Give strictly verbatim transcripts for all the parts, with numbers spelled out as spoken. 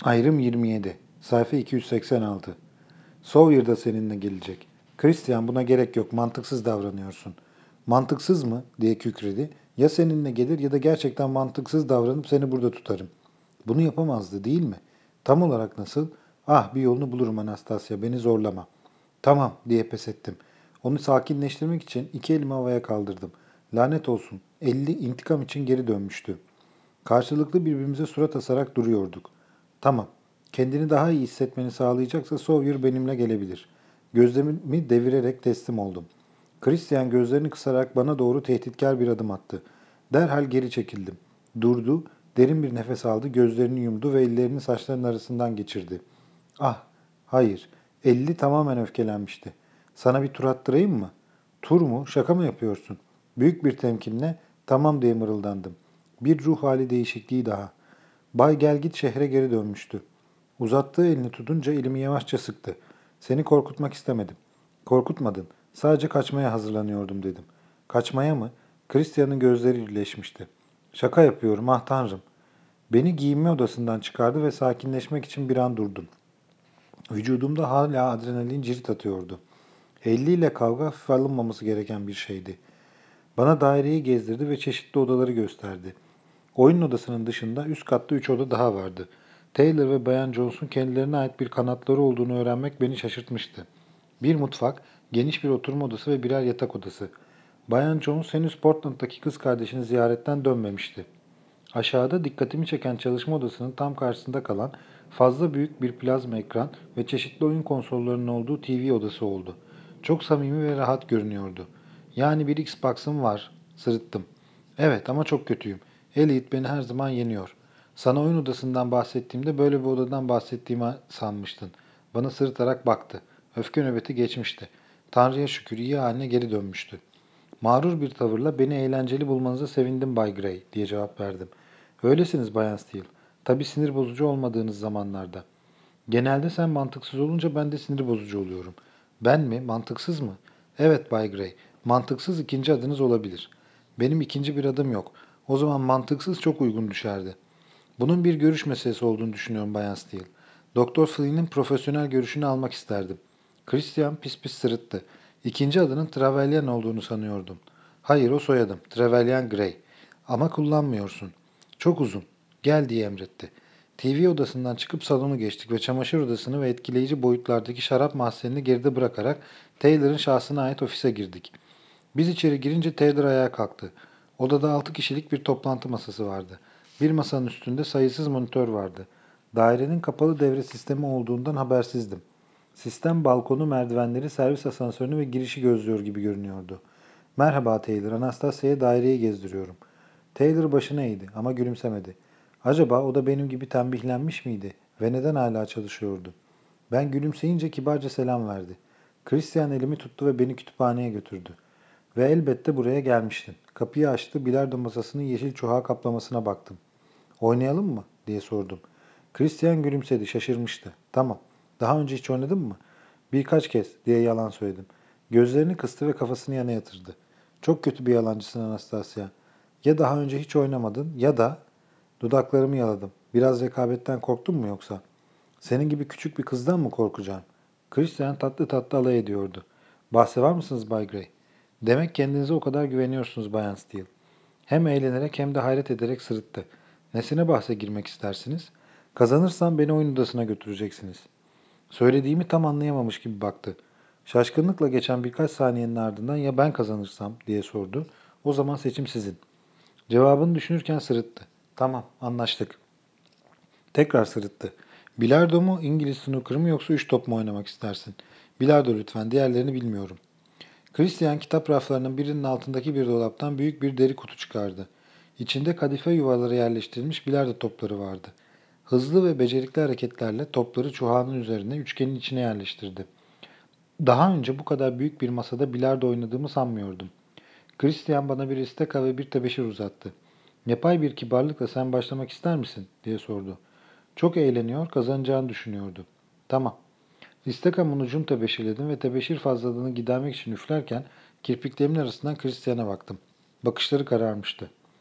Ayrım yirmi yedi. Sayfa iki yüz seksen altı. Sawyer da seninle gelecek. Christian, buna gerek yok. Mantıksız davranıyorsun. Mantıksız mı? Diye kükredi. Ya seninle gelir ya da gerçekten mantıksız davranıp seni burada tutarım. Bunu yapamazdı, değil mi? Tam olarak nasıl? Ah, bir yolunu bulurum Anastasia. Beni zorlama. Tamam, diye pes ettim. Onu sakinleştirmek için iki elimi havaya kaldırdım. Lanet olsun. Elli intikam için geri dönmüştü. Karşılıklı birbirimize surat asarak duruyorduk. Tamam. Kendini daha iyi hissetmeni sağlayacaksa Sawyer benimle gelebilir. Gözlerimi devirerek teslim oldum. Christian gözlerini kısarak bana doğru tehditkar bir adım attı. Derhal geri çekildim. Durdu, derin bir nefes aldı, gözlerini yumdu ve ellerini saçlarının arasından geçirdi. Ah, hayır. Elli tamamen öfkelenmişti. Sana bir tur attırayım mı? Tur mu? Şaka mı yapıyorsun? Büyük bir temkinle tamam diye mırıldandım. Bir ruh hali değişikliği daha. Bay Gelgit şehre geri dönmüştü. Uzattığı elini tutunca elimi yavaşça sıktı. Seni korkutmak istemedim. Korkutmadın. Sadece kaçmaya hazırlanıyordum dedim. Kaçmaya mı? Christian'ın gözleri irleşmişti. Şaka yapıyorum, ah tanrım. Beni giyinme odasından çıkardı ve sakinleşmek için bir an durdum. Vücudumda hala adrenalin cirit atıyordu. elli ile kavga hafife alınmaması gereken bir şeydi. Bana daireyi gezdirdi ve çeşitli odaları gösterdi. Oyun odasının dışında üst katta üç oda daha vardı. Taylor ve Bayan Jones'un kendilerine ait bir kanatları olduğunu öğrenmek beni şaşırtmıştı. Bir mutfak, geniş bir oturma odası ve birer yatak odası. Bayan Jones henüz Portland'daki kız kardeşini ziyaretten dönmemişti. Aşağıda dikkatimi çeken çalışma odasının tam karşısında kalan fazla büyük bir plazma ekran ve çeşitli oyun konsollarının olduğu T V odası oldu. Çok samimi ve rahat görünüyordu. Yani bir Xbox'ım var, sırıttım. Evet ama çok kötüyüm. Elliot beni her zaman yeniyor. Sana oyun odasından bahsettiğimde böyle bir odadan bahsettiğimi sanmıştın. Bana sırıtarak baktı. Öfke nöbeti geçmişti. Tanrı'ya şükür iyi haline geri dönmüştü. Mağrur bir tavırla beni eğlenceli bulmanıza sevindim Bay Gray diye cevap verdim. Öylesiniz Bayan Steele. Tabii sinir bozucu olmadığınız zamanlarda. Genelde sen mantıksız olunca ben de sinir bozucu oluyorum. Ben mi? Mantıksız mı? Evet Bay Gray. Mantıksız ikinci adınız olabilir. Benim ikinci bir adım yok. O zaman mantıksız çok uygun düşerdi. Bunun bir görüş meselesi olduğunu düşünüyorum Bayan Steele. Doktor Flynn'in profesyonel görüşünü almak isterdim. Christian pis pis sırıttı. İkinci adının Trevelyan olduğunu sanıyordum. Hayır o soyadım. Trevelyan Gray. Ama kullanmıyorsun. Çok uzun. Gel diye emretti. T V odasından çıkıp salonu geçtik ve çamaşır odasını ve etkileyici boyutlardaki şarap mahzenini geride bırakarak Taylor'ın şahsına ait ofise girdik. Biz içeri girince Taylor ayağa kalktı. Odada altı kişilik bir toplantı masası vardı. Bir masanın üstünde sayısız monitör vardı. Dairenin kapalı devre sistemi olduğundan habersizdim. Sistem balkonu, merdivenleri, servis asansörünü ve girişi gözlüyor gibi görünüyordu. Merhaba Taylor, Anastasia'ya daireyi gezdiriyorum. Taylor başını eğdi ama gülümsemedi. Acaba o da benim gibi tembihlenmiş miydi ve neden hala çalışıyordu? Ben gülümseyince kibarca selam verdi. Christian elimi tuttu ve beni kütüphaneye götürdü. Ve elbette buraya gelmiştin. Kapıyı açtı, bilardo masasının yeşil çuha kaplamasına baktım. Oynayalım mı? Diye sordum. Christian gülümsedi, şaşırmıştı. Tamam. Daha önce hiç oynadın mı? Birkaç kez diye yalan söyledim. Gözlerini kıstı ve kafasını yana yatırdı. Çok kötü bir yalancısın Anastasia. Ya daha önce hiç oynamadın ya da... Dudaklarımı yaladım. Biraz rekabetten korktun mu yoksa? Senin gibi küçük bir kızdan mı korkacağım? Christian tatlı tatlı alay ediyordu. Bahse var mısınız Bay Gray? Demek kendinize o kadar güveniyorsunuz Bayan Steele. Hem eğlenerek hem de hayret ederek sırıttı. Nesine bahse girmek istersiniz? Kazanırsam beni oyun odasına götüreceksiniz. Söylediğimi tam anlayamamış gibi baktı. Şaşkınlıkla geçen birkaç saniyenin ardından ya ben kazanırsam diye sordu. O zaman seçim sizin. Cevabını düşünürken sırıttı. Tamam, anlaştık. Tekrar sırıttı. Bilardo mu, İngiliz snooker mı yoksa üç top mu oynamak istersin? Bilardo lütfen, diğerlerini bilmiyorum. Christian kitap raflarının birinin altındaki bir dolaptan büyük bir deri kutu çıkardı. İçinde kadife yuvaları yerleştirilmiş bilardo topları vardı. Hızlı ve becerikli hareketlerle topları çuhanın üzerine üçgenin içine yerleştirdi. Daha önce bu kadar büyük bir masada bilardo oynadığımı sanmıyordum. Christian bana bir isteka ve bir tebeşir uzattı. Yapay bir kibarlıkla sen başlamak ister misin diye sordu. Çok eğleniyor, kazanacağını düşünüyordu. Tamam. İstekamın ucunu tebeşirledim ve tebeşir fazlalığını gidermek için üflerken kirpiklerimin arasından Christian'a baktım. Bakışları kararmıştı.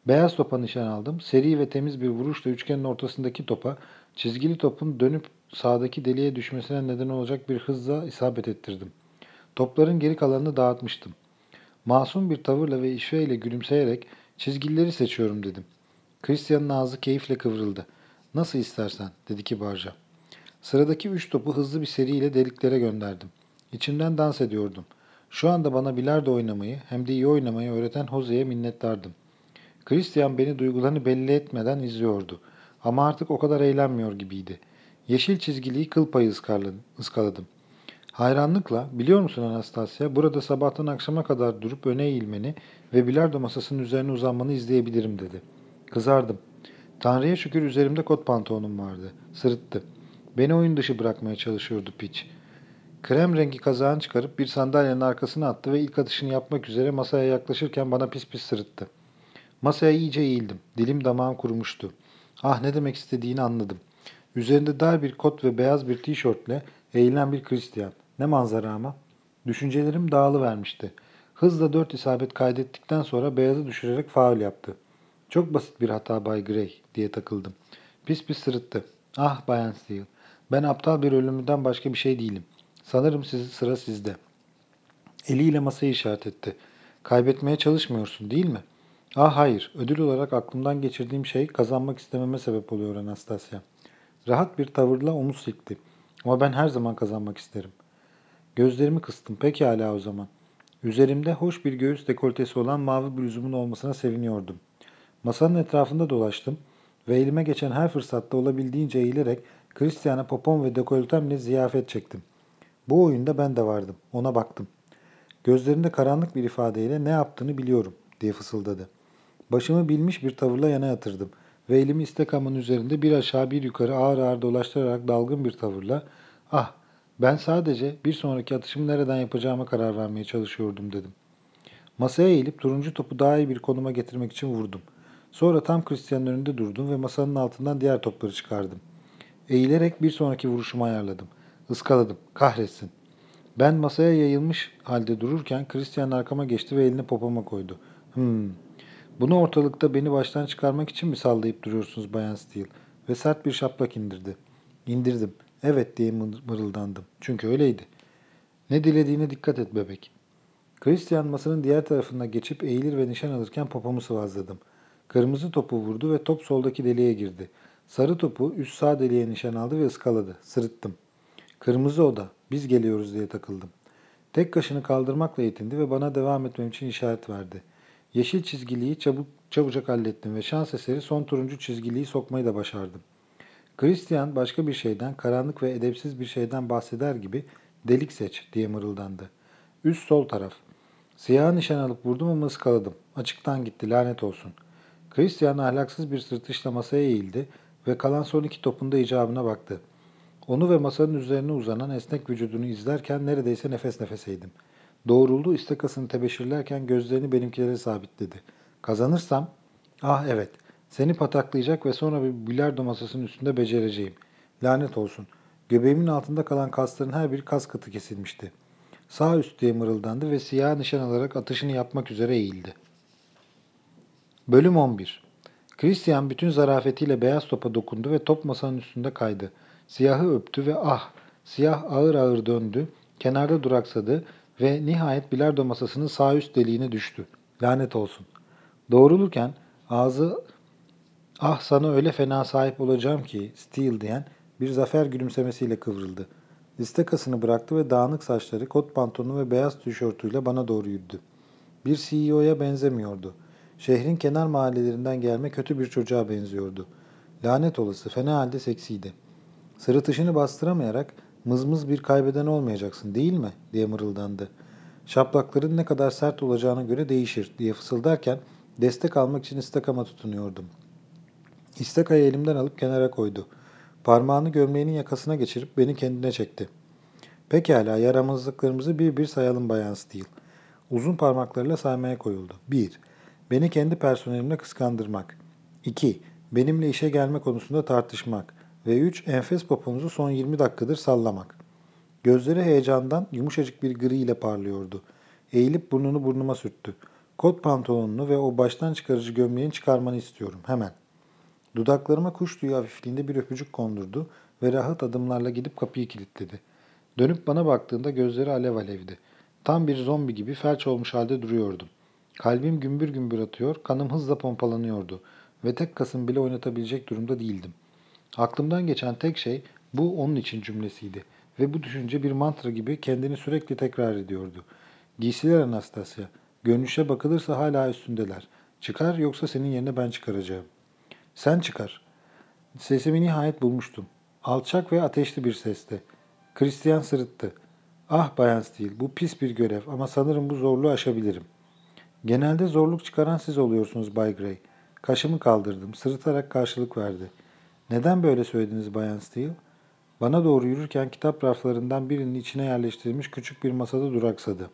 Beyaz topa nişan aldım. Seri ve temiz bir vuruşla üçgenin ortasındaki topa, çizgili topun dönüp sağdaki deliğe düşmesine neden olacak bir hızla isabet ettirdim. Topların geri kalanını dağıtmıştım. Masum bir tavırla ve işveyle gülümseyerek çizgileri seçiyorum dedim. Christian'ın ağzı keyifle kıvrıldı. Nasıl istersen dedi kibarca. Sıradaki üç topu hızlı bir seriyle deliklere gönderdim. İçimden dans ediyordum. Şu anda bana bilardo oynamayı hem de iyi oynamayı öğreten Jose'ye minnettardım. Christian beni duygularını belli etmeden izliyordu. Ama artık o kadar eğlenmiyor gibiydi. Yeşil çizgiliyi kıl payı ıskaladım. Hayranlıkla, biliyor musun Anastasia, burada sabahtan akşama kadar durup öne eğilmeni ve bilardo masasının üzerine uzanmanı izleyebilirim dedi. Kızardım. Tanrı'ya şükür üzerimde kot pantolonum vardı. Sırıttı. Beni oyun dışı bırakmaya çalışıyordu piç. Krem rengi kazağını çıkarıp bir sandalyenin arkasına attı ve ilk atışını yapmak üzere masaya yaklaşırken bana pis pis sırıttı. Masaya iyice eğildim. Dilim damağım kurumuştu. Ah ne demek istediğini anladım. Üzerinde dar bir kot ve beyaz bir tişörtle eğilen bir Christian. Ne manzara ama. Düşüncelerim dağılıvermişti. Hızla dört isabet kaydettikten sonra beyazı düşürerek faul yaptı. Çok basit bir hata Bay Gray diye takıldım. Pis pis sırıttı. Ah Bayan Steele. Ben aptal bir ölümlüden başka bir şey değilim. Sanırım siz, sıra sizde. Eliyle masayı işaret etti. Kaybetmeye çalışmıyorsun değil mi? Ah hayır. Ödül olarak aklımdan geçirdiğim şey kazanmak istememe sebep oluyor Anastasia. Rahat bir tavırla omuz silkti. Ama ben her zaman kazanmak isterim. Gözlerimi kıstım. Pekala o zaman. Üzerimde hoş bir göğüs dekoltesi olan mavi bluzumun olmasına seviniyordum. Masanın etrafında dolaştım ve elime geçen her fırsatta olabildiğince eğilerek Christian'a popom ve dekoltemle ziyafet çektim. Bu oyunda ben de vardım. Ona baktım. Gözlerinde karanlık bir ifadeyle ne yaptığını biliyorum diye fısıldadı. Başımı bilmiş bir tavırla yana yatırdım ve elimi istekamın üzerinde bir aşağı bir yukarı ağır ağır dolaştırarak dalgın bir tavırla ''Ah, ben sadece bir sonraki atışımı nereden yapacağıma karar vermeye çalışıyordum.'' dedim. Masaya eğilip turuncu topu daha iyi bir konuma getirmek için vurdum. Sonra tam Christian'ın önünde durdum ve masanın altından diğer topları çıkardım. Eğilerek bir sonraki vuruşumu ayarladım. Iskaladım. Kahretsin. Ben masaya yayılmış halde dururken Christian arkama geçti ve elini popoma koydu. Hmm. Bunu ortalıkta beni baştan çıkarmak için mi sallayıp duruyorsunuz Bayan Steele? Ve sert bir şaplak indirdi. İndirdim. Evet diye mırıldandım. Çünkü öyleydi. Ne dilediğine dikkat et bebek. Christian masanın diğer tarafına geçip eğilir ve nişan alırken popomu sıvazladım. Kırmızı topu vurdu ve top soldaki deliğe girdi. Sarı topu üst sağ deliğe nişan aldı ve ıskaladı. Sırıttım. Kırmızı oda. Biz geliyoruz diye takıldım. Tek kaşını kaldırmakla yetindi ve bana devam etmem için işaret verdi. Yeşil çizgiliyi çabuk, çabucak hallettim ve şans eseri son turuncu çizgiliyi sokmayı da başardım. Christian başka bir şeyden, karanlık ve edepsiz bir şeyden bahseder gibi delik seç diye mırıldandı. Üst sol taraf. Siyah nişan alıp vurdum ama ıskaladım. Açıktan gitti lanet olsun. Christian ahlaksız bir sırtışla masaya eğildi ve kalan son iki topunda icabına baktı. Onu ve masanın üzerine uzanan esnek vücudunu izlerken neredeyse nefes nefeseydim. Doğruldu istakasını tebeşirlerken gözlerini benimkilere sabitledi. Kazanırsam, ah evet, seni pataklayacak ve sonra bir bilardo masasının üstünde becereceğim. Lanet olsun. Göbeğimin altında kalan kasların her biri kas katı kesilmişti. Sağ üst diye mırıldandı ve siyah nişan alarak atışını yapmak üzere eğildi. Bölüm on bir. Christian bütün zarafetiyle beyaz topa dokundu ve top masanın üstünde kaydı. Siyahı öptü ve ah, siyah ağır ağır döndü, kenarda duraksadı ve nihayet bilardo masasının sağ üst deliğine düştü. Lanet olsun. Doğrulurken ağzı ah sana öyle fena sahip olacağım ki Steele diyen bir zafer gülümsemesiyle kıvrıldı. İstekasını bıraktı ve dağınık saçları, kot pantolonu ve beyaz tişörtüyle bana doğru yürüdü. Bir C E O'ya benzemiyordu. Şehrin kenar mahallelerinden gelme kötü bir çocuğa benziyordu. Lanet olası, fena halde seksiydi. Sırıtışını bastıramayarak mızmız bir kaybeden olmayacaksın değil mi? Diye mırıldandı. Şaplakların ne kadar sert olacağına göre değişir diye fısıldarken destek almak için istakama tutunuyordum. İstakayı elimden alıp kenara koydu. Parmağını gömleğinin yakasına geçirip beni kendine çekti. Pekala yaramazlıklarımızı bir bir sayalım Bayan Steele. Uzun parmaklarıyla saymaya koyuldu. bir. Beni kendi personelimle kıskandırmak. iki. Benimle işe gelme konusunda tartışmak. Ve üç. Enfes poponuzu son yirmi dakikadır sallamak. Gözleri heyecandan yumuşacık bir gri ile parlıyordu. Eğilip burnunu burnuma sürttü. Kot pantolonunu ve o baştan çıkarıcı gömleğini çıkarmanı istiyorum. Hemen. Dudaklarıma kuş tüyü hafifliğinde bir öpücük kondurdu ve rahat adımlarla gidip kapıyı kilitledi. Dönüp bana baktığında gözleri alev alevdi. Tam bir zombi gibi felç olmuş halde duruyordum. Kalbim gümbür gümbür atıyor, kanım hızla pompalanıyordu ve tek kasım bile oynatabilecek durumda değildim. Aklımdan geçen tek şey bu onun için cümlesiydi ve bu düşünce bir mantra gibi kendini sürekli tekrar ediyordu. Giysiler Anastasia, görünüşe bakılırsa hala üstündeler. Çıkar yoksa senin yerine ben çıkaracağım. Sen çıkar. Sesimi nihayet bulmuştum. Alçak ve ateşli bir sesti. Christian sırıttı. Ah Bayan Steele, bu pis bir görev ama sanırım bu zorluğu aşabilirim. Genelde zorluk çıkaran siz oluyorsunuz Bay Gray. Kaşımı kaldırdım. Sırıtarak karşılık verdi. Neden böyle söylediniz Bayan Steele? Bana doğru yürürken kitap raflarından birinin içine yerleştirilmiş küçük bir masada duraksadı.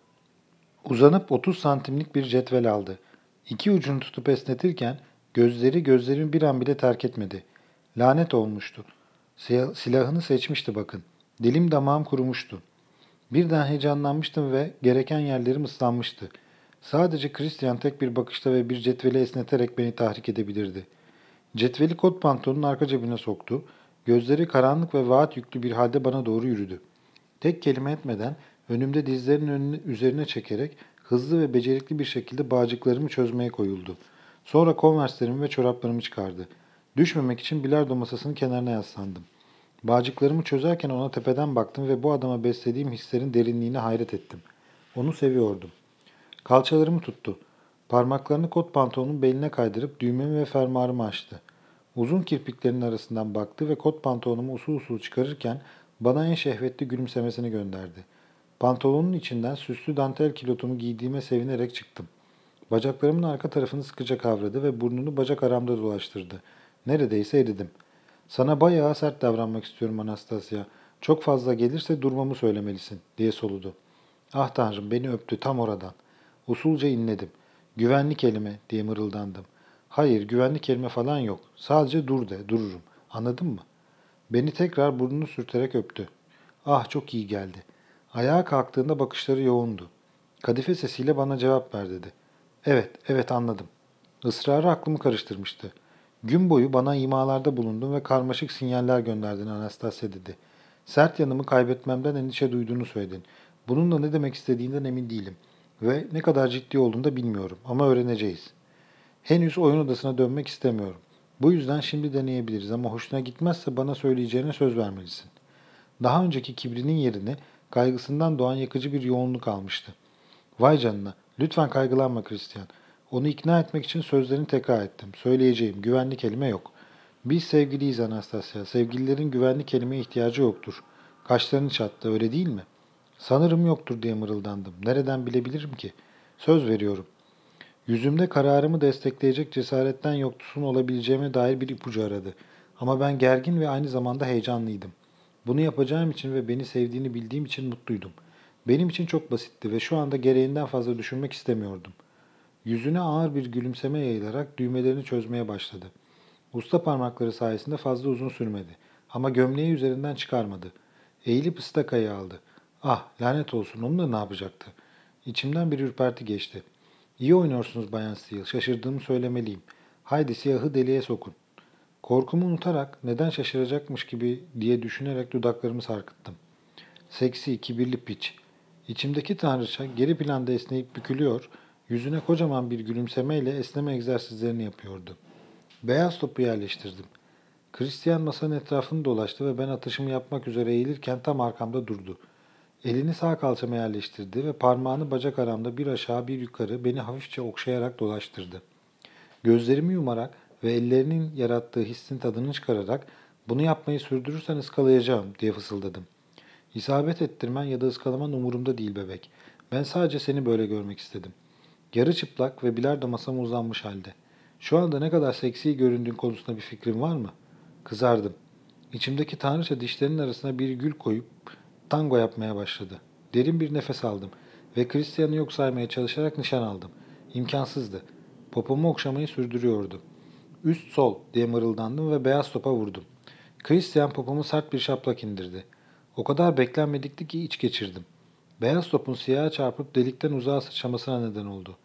Uzanıp otuz santimlik bir cetvel aldı. İki ucunu tutup esnetirken gözleri gözlerimi bir an bile terk etmedi. Lanet olmuştu. Silahını seçmişti bakın. Dilim damağım kurumuştu. Birden heyecanlanmıştım ve gereken yerlerim ıslanmıştı. Sadece Christian tek bir bakışta ve bir cetveli esneterek beni tahrik edebilirdi. Cetveli kot pantolonun arka cebine soktu. Gözleri karanlık ve vaat yüklü bir halde bana doğru yürüdü. Tek kelime etmeden önümde dizlerinin önüne, üzerine çekerek hızlı ve becerikli bir şekilde bağcıklarımı çözmeye koyuldu. Sonra konverslerimi ve çoraplarımı çıkardı. Düşmemek için bilardo masasının kenarına yaslandım. Bağcıklarımı çözerken ona tepeden baktım ve bu adama beslediğim hislerin derinliğine hayret ettim. Onu seviyordum. Kalçalarımı tuttu. Parmaklarını kot pantolonun beline kaydırıp düğmemi ve fermuarımı açtı. Uzun kirpiklerinin arasından baktı ve kot pantolonumu usul usul çıkarırken bana en şehvetli gülümsemesini gönderdi. Pantolonun içinden süslü dantel kilotumu giydiğime sevinerek çıktım. Bacaklarımın arka tarafını sıkıca kavradı ve burnunu bacak aramda dolaştırdı. Neredeyse eridim. Sana bayağı sert davranmak istiyorum Anastasia. Çok fazla gelirse durmamı söylemelisin, diye soludu. Ah tanrım, beni öptü tam oradan. Usulca inledim. Güvenli kelime, diye mırıldandım. Hayır, güvenli kelime falan yok. Sadece dur de, dururum. Anladın mı? Beni tekrar burnunu sürterek öptü. Ah, çok iyi geldi. Ayağa kalktığında bakışları yoğundu. Kadife sesiyle bana cevap ver dedi. Evet, evet anladım. Israrı aklımı karıştırmıştı. Gün boyu bana imalarda bulundun ve karmaşık sinyaller gönderdin Anastasia dedi. Sert yanımı kaybetmemden endişe duyduğunu söyledin. Bununla ne demek istediğinden emin değilim. Ve ne kadar ciddi olduğunu da bilmiyorum ama öğreneceğiz. Henüz oyun odasına dönmek istemiyorum. Bu yüzden şimdi deneyebiliriz ama hoşuna gitmezse bana söyleyeceğine söz vermelisin. Daha önceki kibrinin yerini kaygısından doğan yakıcı bir yoğunluk almıştı. Vay canına, lütfen kaygılanma Christian. Onu ikna etmek için sözlerini tekrar ettim. Söyleyeceğim, güvenli kelime yok. Biz sevgiliyiz Anastasia. Sevgililerin güvenli kelimeye ihtiyacı yoktur. Kaşlarını çattı, öyle değil mi? Sanırım yoktur diye mırıldandım. Nereden bilebilirim ki? Söz veriyorum. Yüzümde kararımı destekleyecek cesaretten yoksun olabileceğime dair bir ipucu aradı. Ama ben gergin ve aynı zamanda heyecanlıydım. Bunu yapacağım için ve beni sevdiğini bildiğim için mutluydum. Benim için çok basitti ve şu anda gereğinden fazla düşünmek istemiyordum. Yüzüne ağır bir gülümseme yayılarak düğmelerini çözmeye başladı. Usta parmakları sayesinde fazla uzun sürmedi. Ama gömleği üzerinden çıkarmadı. Eğilip ıstakayı aldı. Ah, lanet olsun, onunla ne yapacaktı? İçimden bir ürperti geçti. İyi oynuyorsunuz Bayan Steele, şaşırdığımı söylemeliyim. Haydi siyahı deliğe sokun. Korkumu unutarak neden şaşıracakmış gibi diye düşünerek dudaklarımı sarkıttım. Seksi, kibirli piç. İçimdeki tanrıça geri planda esneyip bükülüyor, yüzüne kocaman bir gülümsemeyle esneme egzersizlerini yapıyordu. Beyaz topu yerleştirdim. Christian masanın etrafını dolaştı ve ben atışımı yapmak üzere eğilirken tam arkamda durdu. Elini sağ kalçama yerleştirdi ve parmağını bacak aramda bir aşağı bir yukarı beni hafifçe okşayarak dolaştırdı. Gözlerimi yumarak ve ellerinin yarattığı hissin tadını çıkararak bunu yapmayı sürdürürsen ıskalayacağım diye fısıldadım. İsabet ettirmen ya da ıskalaman umurumda değil bebek. Ben sadece seni böyle görmek istedim. Yarı çıplak ve bilardo masama uzanmış halde. Şu anda ne kadar seksi göründüğün konusunda bir fikrin var mı? Kızardım. İçimdeki tanrıça dişlerinin arasına bir gül koyup tango yapmaya başladı. Derin bir nefes aldım ve Christian'ı yok saymaya çalışarak nişan aldım. İmkansızdı. Popomu okşamayı sürdürüyordu. Üst sol diye mırıldandım ve beyaz topa vurdum. Christian popomu sert bir şaplak indirdi. O kadar beklenmedikti ki iç geçirdim. Beyaz topun siyaha çarpıp delikten uzağa sıçramasına neden oldu.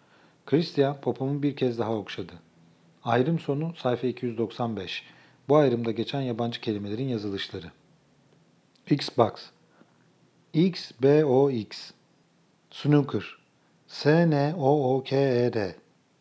Christian popomu bir kez daha okşadı. Ayrım sonu sayfa iki yüz doksan beş. Bu ayrımda geçen yabancı kelimelerin yazılışları. Xbox, X B O X. Snooker, S N O O K E R.